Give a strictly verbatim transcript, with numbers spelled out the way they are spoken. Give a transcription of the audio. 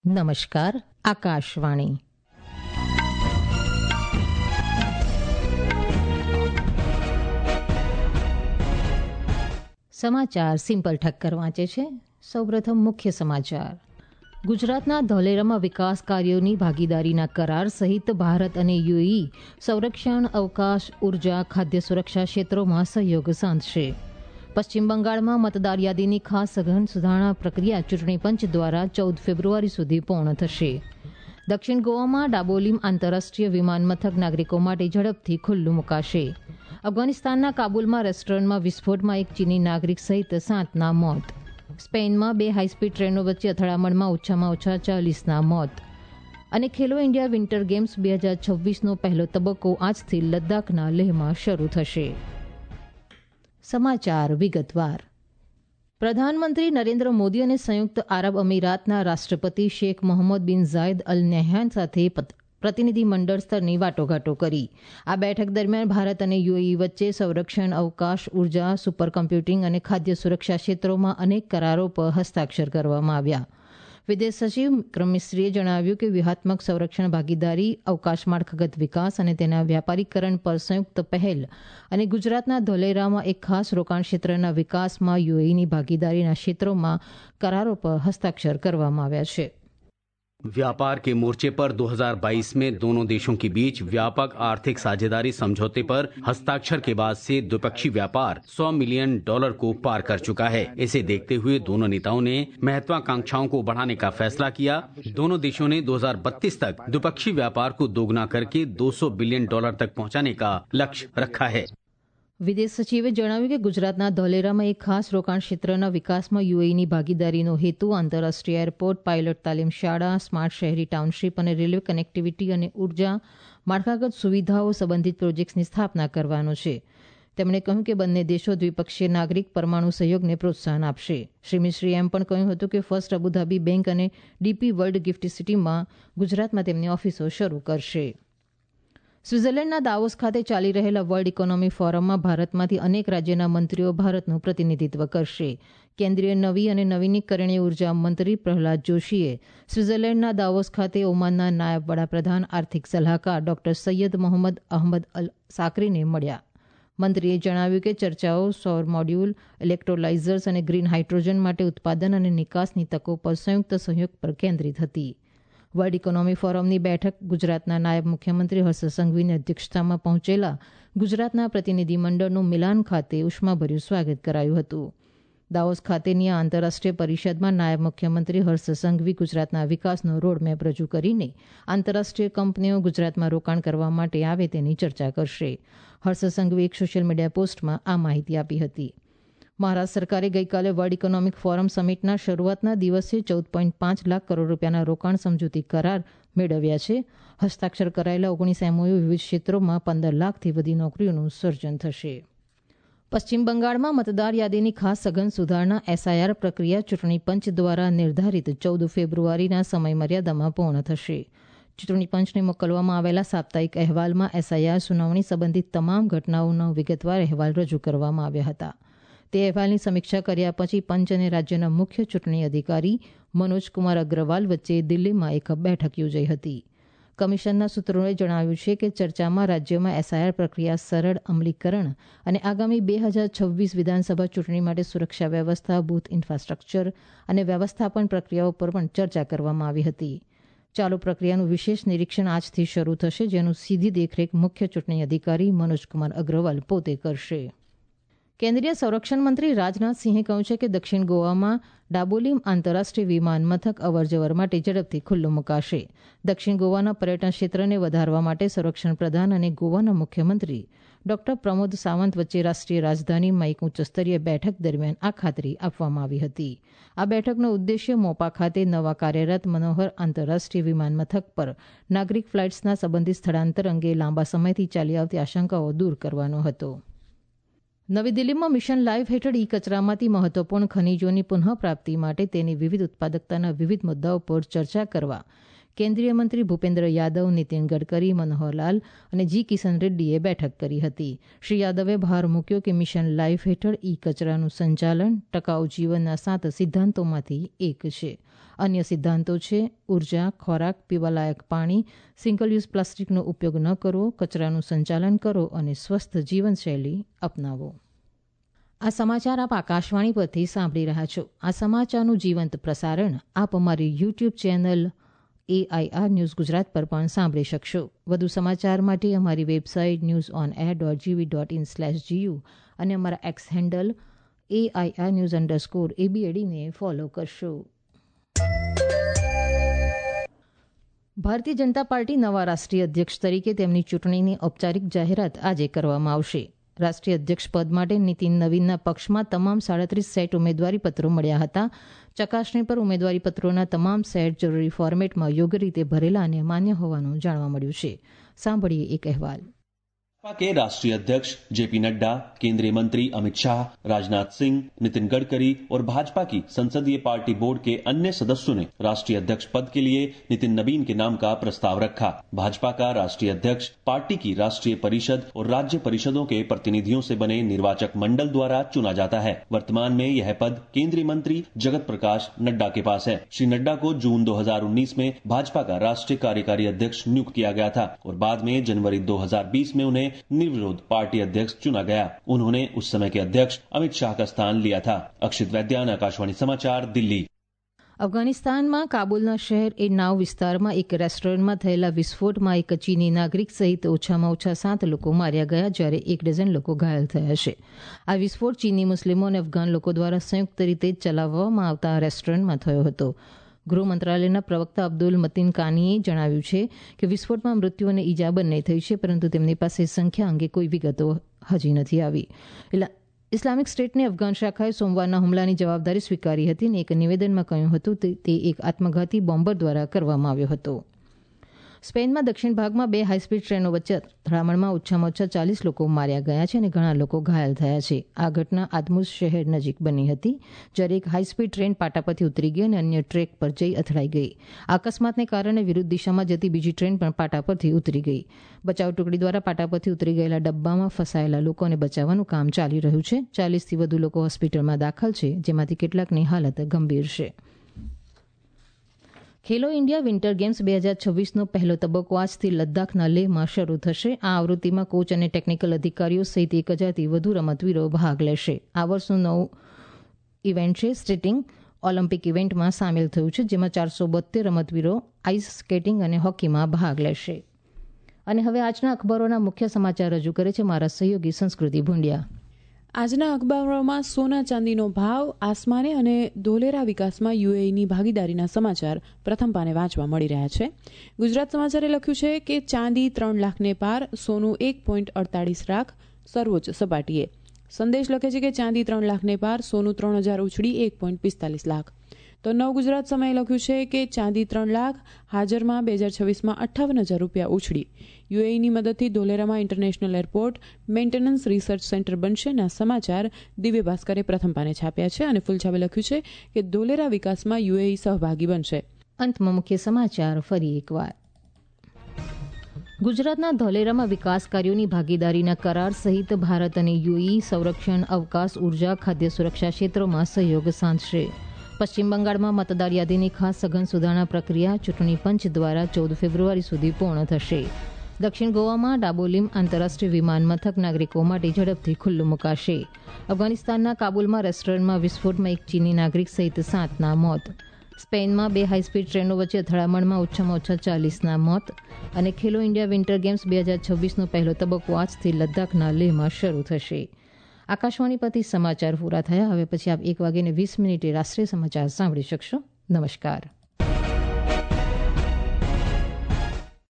નમસ્કાર, આકાશવાણી. સમાચાર સિમ્પલ ઠક્કર વાંચે છે. સૌપ્રથમ મુખ્ય સમાચાર. ગુજરાતના ધોલેરામાં વિકાસ કાર્યોની ભાગીદારીના કરાર સહિત ભારત અને યુએઈ સંરક્ષણ, અવકાશ, ઉર્જા, ખાદ્ય સુરક્ષા ક્ષેત્રોમાં સહયોગ સાંધશે. પશ્ચિમ બંગાળમાં મતદાર યાદીની ખાસ સઘન સુધારણા પ્રક્રિયા ચૂંટણી પંચ દ્વારા ચૌદ ફેબ્રુઆરી સુધી પૂર્ણ થશે. દક્ષિણ ગોવામાં ડાબોલીમ આંતરરાષ્ટ્રીય વિમાન મથક નાગરિકો માટે ઝડપથી ખુલ્લું મુકાશે. અફઘાનિસ્તાનના કાબુલમાં રેસ્ટોરન્ટમાં વિસ્ફોટમાં એક ચીની નાગરિક સહિત સાતના મોત. સ્પેનમાં બે હાઈસ્પીડ ટ્રેનો વચ્ચે અથડામણમાં ઓછામાં ઓછા ચાલીસના મોત. અને ખેલો ઇન્ડિયા વિન્ટર ગેમ્સ બે હજાર છવ્વીસનો પહેલો તબક્કો આજથી લદ્દાખના લેહમાં શરૂ થશે. સમાચાર વિગતવાર. પ્રધાનમંત્રી નરેન્દ્ર મોદી અને સંયુક્ત આરબ અમીરાતના રાષ્ટ્રપતિ શેખ મોહમ્મદ બિન ઝાયદ અલ નહયાન સાથે પ્રતિનિધિ મંડળ સ્તરની વાટાઘાટો કરી. આ બેઠક દરમિયાન ભારત અને યુએઈ વચ્ચે સંરક્ષણ, અવકાશ, ઉર્જા, સુપર કમ્પ્યુટિંગ અને ખાદ્ય સુરક્ષા ક્ષેત્રોમાં અનેક કરારો પર હસ્તાક્ષર કરવામાં આવ્યા. વિદેશ સચિવ વિક્રમ મિસ્રીએ જણાવ્યું કે વ્યૂહાત્મક સંરક્ષણ ભાગીદારી, અવકાશ માળખાગત વિકાસ અને તેના વ્યાપારીકરણ પર સંયુક્ત પહેલ અને ગુજરાતના ધોલેરામાં એક ખાસ રોકાણ ક્ષેત્રના વિકાસમાં યુએઈની ભાગીદારીના ક્ષેત્રોમાં કરારો પર હસ્તાક્ષર કરવામાં આવ્યા છે. व्यापार के मोर्चे पर दो हज़ार बाईस में दोनों देशों के बीच व्यापक आर्थिक साझेदारी समझौते पर हस्ताक्षर के बाद से द्विपक्षीय व्यापार सौ मिलियन डॉलर को पार कर चुका है. इसे देखते हुए दोनों नेताओं ने महत्वाकांक्षाओं को बढ़ाने का फैसला किया. दोनों देशों ने दो हज़ार बत्तीस तक द्विपक्षीय व्यापार को दोगुना करके दो सौ बिलियन डॉलर तक पहुंचाने का लक्ष्य रखा है. વિદેશ સચિવે જણાવ્યું કે ગુજરાતના ધોલેરામાં એક ખાસ રોકાણ ક્ષેત્રના વિકાસમાં યુએઈની ભાગીદારીનો હેતુ આંતરરાષ્ટ્રીય એરપોર્ટ, પાયલોટ તાલીમ શાળા, સ્માર્ટ શહેરી ટાઉનશીપ અને રેલવે કનેક્ટિવિટી અને ઉર્જા માળખાગત સુવિધાઓ સંબંધિત પ્રોજેક્ટ્સની સ્થાપના કરવાનો છે. તેમણે કહ્યું કે બંને દેશો દ્વિપક્ષીય નાગરિક પરમાણુ સહયોગને પ્રોત્સાહન આપશે. શ્રી મિશ્રીએ એમ પણ કહ્યું હતું કે ફર્સ્ટ અબુધાબી બેંક અને ડીપી વર્લ્ડ ગિફ્ટ સિટીમાં ગુજરાતમાં તેમની ઓફિસો શરૂ કરશે. સ્વિટ્ઝરલેન્ડના દાવોસ ખાતે ચાલી રહેલા વર્લ્ડ ઇકોનોમી ફોરમમાં ભારતમાંથી અનેક રાજ્યના મંત્રીઓ ભારતનું પ્રતિનિધિત્વ કરશે. કેન્દ્રીય નવી અને નવીનીકરણીય ઉર્જા મંત્રી પ્રહલાદ જોશીએ સ્વિટ્ઝરલેન્ડના દાવોસ ખાતે ઓમાનના નાયબ વડાપ્રધાન આર્થિક સલાહકાર doctor Saeed Mohammed Ahmed Al સાકરીને મળ્યા. મંત્રીએ જણાવ્યું કે ચર્ચાઓ સૌર મોડ્યુલ, ઇલેક્ટ્રોલાઇઝર્સ અને ગ્રીન હાઇડ્રોજન માટે ઉત્પાદન અને નિકાસની તકો પર સંયુક્ત સહયોગ પર કેન્દ્રિત હતી. વર્લ્ડ ઇકોનોમી ફોરમની બેઠક ગુજરાતના નાયબ મુખ્યમંત્રી હર્ષ સંઘવીની અધ્યક્ષતામાં પહોંચેલા ગુજરાતના પ્રતિનિધિ મંડળનું મિલાન ખાતે ઉષ્માભર્યું સ્વાગત કરાયું હતું. દાવોસ ખાતેની આ આંતરરાષ્ટ્રીય પરિષદમાં નાયબ મુખ્યમંત્રી હર્ષ સંઘવી ગુજરાતના વિકાસનો રોડમેપ રજૂ કરીને આંતરરાષ્ટ્રીય કંપનીઓ ગુજરાતમાં રોકાણ કરવા માટે આવે તેની ચર્ચા કરશે. હર્ષ સંઘવી એક સોશિયલ મીડિયા પોસ્ટમાં આ માહિતી આપી હતી. મહારાષ્ટ્ર સરકારે ગઈકાલે વર્લ્ડ ઇકોનોમિક ફોરમ સમિટના શરૂઆતના દિવસે ચૌદ પોઈન્ટ પાંચ લાખ કરોડ રૂપિયાના રોકાણ સમજૂતી કરાર મેળવ્યા છે. હસ્તાક્ષર કરાયેલા ઓગણીસ એમઓયુ વિવિધ ક્ષેત્રોમાં પંદર લાખથી વધુ નોકરીઓનું સર્જન થશે. પશ્ચિમ બંગાળમાં મતદાર યાદીની ખાસ સઘન સુધારણા એસઆઈઆર પ્રક્રિયા ચૂંટણી પંચ દ્વારા નિર્ધારિત ચૌદ ફેબ્રુઆરીના સમયમર્યાદામાં પૂર્ણ થશે. ચૂંટણી પંચને મોકલવામાં આવેલા સાપ્તાહિક અહેવાલમાં એસઆઈઆર સુનાવણી સંબંધિત તમામ ઘટનાઓનો વિગતવાર અહેવાલ રજૂ કરવામાં આવ્યા હતા. તે અહેવાલની સમીક્ષા કર્યા પછી પંચ અને રાજ્યના મુખ્ય ચૂંટણી અધિકારી મનોજ કુમાર અગ્રવાલ વચ્ચે દિલ્હીમાં એક બેઠક યોજાઈ હતી. કમિશનના સૂત્રોએ જણાવ્યું છે કે ચર્ચામાં રાજ્યમાં એસઆઈઆર પ્રક્રિયા સરળ અમલીકરણ અને આગામી બે હજાર છવ્વીસ વિધાનસભા ચૂંટણી માટે સુરક્ષા વ્યવસ્થા, બૂથ ઇન્ફ્રાસ્ટ્રક્ચર અને વ્યવસ્થાપન પ્રક્રિયાઓ પર પણ ચર્ચા કરવામાં આવી હતી. ચાલુ પ્રક્રિયાનું વિશેષ નિરીક્ષણ આજથી શરૂ થશે, જેનું સીધી દેખરેખ મુખ્ય ચૂંટણી અધિકારી મનોજ કુમાર અગ્રવાલ પોતે કરશે. કેન્દ્રીય સંરક્ષણ મંત્રી રાજનાથસિંહે કહ્યું છે કે દક્ષિણ ગોવામાં ડાબોલીમ આંતરરાષ્ટ્રીય વિમાન મથક અવરજવર માટે ઝડપથી ખુલ્લું મુકાશે. દક્ષિણ ગોવાના પર્યટન ક્ષેત્રને વધારવા માટે સંરક્ષણ પ્રધાન અને ગોવાના મુખ્યમંત્રી ડોક્ટર પ્રમોદ સાવંત વચ્ચે રાષ્ટ્રીય રાજધાનીમાં એક ઉચ્ચસ્તરીય બેઠક દરમિયાન આ ખાતરી આપવામાં આવી હતી. આ બેઠકનો ઉદ્દેશ્ય મોપા ખાતે નવા કાર્યરત મનોહર આંતરરાષ્ટ્રીય વિમાન મથક પર નાગરિક ફ્લાઇટ્સના સંબંધિત સ્થળાંતર અંગે લાંબા સમયથી ચાલી આવતી આશંકાઓ દૂર કરવાનો હતો. નવી દિલ્હીમાં મિશન લાઈફ હેઠળ ઈ કચરામાંથી મહત્વપૂર્ણ ખનીજોની પુનઃપ્રાપ્તિ માટે તેની વિવિધ ઉત્પાદકતાના વિવિધ મુદ્દાઓ પર ચર્ચા કરવા કેન્દ્રીય મંત્રી ભૂપેન્દ્ર યાદવ, નીતિન ગડકરી, મનોહરલાલ અને જી કિશન રેડ્ડીએ બેઠક કરી હતી. શ્રી યાદવે ભાર મૂક્યો કે મિશન લાઈફ હેઠળ ઈ કચરાનું સંચાલન ટકાઉ જીવનના સાત સિદ્ધાંતોમાંથી એક છે. અન્ય સિદ્ધાંતો છે ઉર્જા, ખોરાક, પીવાલાયક પાણી, સિંગલ યુઝ પ્લાસ્ટિકનો ઉપયોગ ન કરવો, કચરાનું સંચાલન કરો અને સ્વસ્થ જીવનશૈલી અપનાવો. આ સમાચાર આપ આકાશવાણી પરથી સાંભળી રહ્યા છો. આ સમાચારનું જીવંત પ્રસારણ આપ અમારી YouTube channel AIR News Gujarat પર પણ સાંભળી શકશો. વધુ સમાચાર માટે અમારી website news on air dot gov dot in slash GU અને અમારા X handle AIR News underscore એબીએડીને ફોલો કરશો. ભારતીય જનતા પાર્ટી નવા રાષ્ટ્રીય અધ્યક્ષ તરીકે તેમની ચૂંટણીની ઔપચારિક જાહેરાત આજે કરવામાં આવશે. રાષ્ટ્રીય અધ્યક્ષ પદ માટે નીતિન નવીનના પક્ષમાં તમામ સાડત્રીસ સેટ ઉમેદવારી પત્રો મળ્યા હતા. ચકાસણી પર ઉમેદવારી પત્રોના તમામ સેટ જરૂરી ફોર્મેટમાં યોગ્ય રીતે ભરેલા અને માન્ય હોવાનું જાણવા મળ્યું છે. સાંભળીએ એક અહેવાલ. भाजपा के राष्ट्रीय अध्यक्ष जेपी नड्डा, केंद्रीय मंत्री अमित शाह, राजनाथ सिंह, नितिन गडकरी और भाजपा की संसदीय पार्टी बोर्ड के अन्य सदस्यों ने राष्ट्रीय अध्यक्ष पद के लिए नितिन नवीन के नाम का प्रस्ताव रखा. भाजपा का राष्ट्रीय अध्यक्ष पार्टी की राष्ट्रीय परिषद और राज्य परिषदों के प्रतिनिधियों से बने निर्वाचक मंडल द्वारा चुना जाता है. वर्तमान में यह पद केंद्रीय मंत्री जगत प्रकाश नड्डा के पास है. श्री नड्डा को जून दो हजार उन्नीस में भाजपा का राष्ट्रीय कार्यकारी अध्यक्ष नियुक्त किया गया था और बाद में जनवरी दो हजार बीस में उन्हें निर्विरोध पार्टी अध्यक्ष चुना गया. उन्होंने उस समय के अध्यक्ष अमित शाह का स्थान लिया था. अक्षित वैद्यान, आकाशवाणी समाचार, दिल्ली. અફઘાનિસ્તાનમાં કાબુલના શહેર એ નાવ વિસ્તારમાં એક રેસ્ટોરન્ટમાં થયેલા વિસ્ફોટમાં એક ચીની નાગરિક સહિત ઓછામાં ઓછા સાત લોકો માર્યા ગયા, જ્યારે એક ડઝન લોકો ઘાયલ થયા છે. આ વિસ્ફોટ ચીની મુસ્લિમો અને અફઘાન લોકો દ્વારા સંયુક્ત રીતે ચલાવવામાં આવતા આ રેસ્ટોરન્ટમાં થયો હતો. ગૃહ મંત્રાલયના પ્રવક્તા અબ્દુલ મતીન કાનીએ જણાવ્યું છે કે વિસ્ફોટમાં મૃત્યુ અને ઈજા બંને થઈ છે, પરંતુ તેમની પાસે સંખ્યા અંગે કોઈ વિગતો હજી નથી આવી. ઇસ્લામિક સ્ટેટની અફઘાન શાખાએ સોમવારના હુમલાની જવાબદારી સ્વીકારી હતી અને એક નિવેદનમાં કહ્યું હતું કે તે એક આત્મઘાતી બોમ્બર દ્વારા કરવામાં આવ્યો હતો. સ્પેનમાં દક્ષિણ ભાગમાં બે હાઈસ્પીડ ટ્રેનો વચ્ચે અથડામણમાં ઓછામાં ઓછા ચાલીસ લોકો માર્યા ગયા છે અને ઘણા લોકો ઘાયલ થયા છે. આ ઘટના આદમુસ શહેર નજીક બની હતી, જ્યારે એક હાઈસ્પીડ ટ્રેન પાટા પરથી ઉતરી ગઈ અને અન્ય ટ્રેક પર જઈ અથડાઈ ગઈ. અકસ્માતને કારણે વિરુદ્ધ દિશામાં જતી બીજી ટ્રેન પણ પાટા પરથી ઉતરી ગઈ. બચાવ ટુકડી દ્વારા પાટા પરથી ઉતરી ગયેલા ડબ્બામાં ફસાયેલા લોકોને બચાવવાનું કામ ચાલી રહ્યું છે. ચાલીસથી વધુ લોકો હોસ્પિટલમાં દાખલ છે, જેમાંથી કેટલાકની હાલત ગંભીર છે. ખેલો ઇન્ડિયા વિન્ટર ગેમ્સ બે હજાર છવ્વીસનો પહેલો તબક્કો આજથી લદ્દાખના લેહમાં શરૂ થશે. આ આવૃત્તિમાં કોચ અને ટેકનિકલ અધિકારીઓ સહિત એક હજારથી વધુ રમતવીરો ભાગ લેશે. આ વર્ષનું નવું ઇવેન્ટ છે સ્કેટિંગ. ઓલિમ્પિક ઇવેન્ટમાં સામેલ થયું છે, જેમાં ચારસો બોતેર રમતવીરો આઈસ સ્કેટિંગ અને હોકીમાં ભાગ લેશે. અને હવે આજના અખબારોના મુખ્ય સમાચાર રજૂ કરે છે મારા સહયોગી સંસ્કૃતિ ભુંડિયા. આજના અખબારોમાં સોના ચાંદીનો ભાવ, આસમાને અને ધોલેરા વિકાસમાં યુએઈની ભાગીદારીના સમાચાર પ્રથમ પાને વાંચવા મળી રહ્યા છે. ગુજરાત સમાચારે લખ્યું છે કે ચાંદી ત્રણ લાખને પાર, સોનું એક પોઈન્ટ અડતાલીસ લાખ સર્વોચ્ચ સપાટીએ. સંદેશ લખે છે કે ચાંદી ત્રણ લાખને પાર, સોનું ત્રણ હજાર ઉછળી એક પોઈન્ટ પિસ્તાલીસ લાખ. તો નવ ગુજરાત સમયે લખ્યું છે કે ચાંદી ત્રણ લાખ, હાજરમાં બે હજાર છવ્વીસમાં અઠ્ઠાવન હજાર રૂપિયા ઉછળી. યુએઈની મદદથી ધોલેરામાં international airport maintenance research centre બનશેના સમાચાર દિવ્ય ભાસ્કરે પ્રથમ પાને છાપ્યા છે અને ફૂલછાપે લખ્યું છે કે ધોલેરા વિકાસમાં યુએઈ સહભાગી બનશે. અંતમાં મુખ્ય સમાચાર ફરી એકવાર. ગુજરાતના ધોલેરામાં વિકાસ કાર્યોની ભાગીદારીના કરાર સહિત ભારત અને યુએઈ સંરક્ષણ, અવકાશ, ઉર્જા, ખાદ્ય સુરક્ષા ક્ષેત્રોમાં સહયોગ સાંધશે. પશ્ચિમ બંગાળમાં મતદાર યાદીની ખાસ સઘન સુધારણા પ્રક્રિયા ચૂંટણી પંચ દ્વારા ચૌદ ફેબ્રુઆરી સુધી પૂર્ણ થશે. દક્ષિણ ગોવામાં ડાબોલીમ આંતરરાષ્ટ્રીય વિમાન મથક નાગરિકો માટે ઝડપથી ખુલ્લું મુકાશે. અફઘાનિસ્તાનના કાબુલમાં રેસ્ટોરન્ટમાં વિસ્ફોટમાં એક ચીની નાગરિક સહિત સાતના મોત. સ્પેનમાં બે હાઈસ્પીડ ટ્રેનો વચ્ચે અથડામણમાં ઓછામાં ઓછા ચાલીસના મોત. અને ખેલો ઇન્ડિયા વિન્ટર ગેમ્સ બે હજાર છવ્વીસનો પહેલો તબક્કો આજથી લદ્દાખના લેહમાં શરૂ થશે. આકાશવાણી પરથી સમાચાર પૂરા થયા. હવે પછી આપ એક વાગ્યે વીસ મિનિટે રાષ્ટ્રીય સમાચાર સાંભળી શકશો. નમસ્કાર.